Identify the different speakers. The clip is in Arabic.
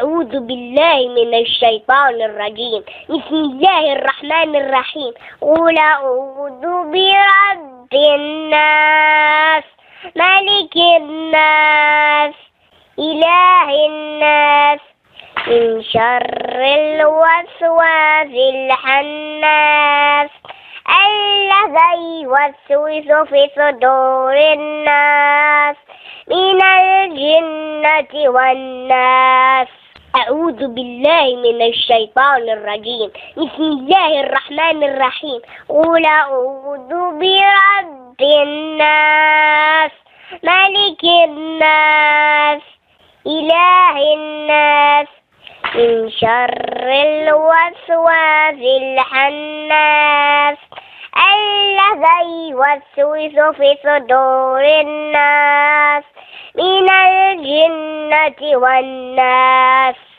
Speaker 1: أعوذ بالله من الشيطان الرجيم. بسم الله الرحمن الرحيم. قل أعوذ برب الناس ملك الناس إله الناس من شر الوسواس الخناس الذي يوسوس في صدور الناس من الجنة والناس. أعوذ بالله من الشيطان الرجيم. بسم الله الرحمن الرحيم. قل أعوذ برب الناس ملك الناس إله الناس من شر الوسواس الخناس الذي يوسوس في صدور الناس من الجنة والناس.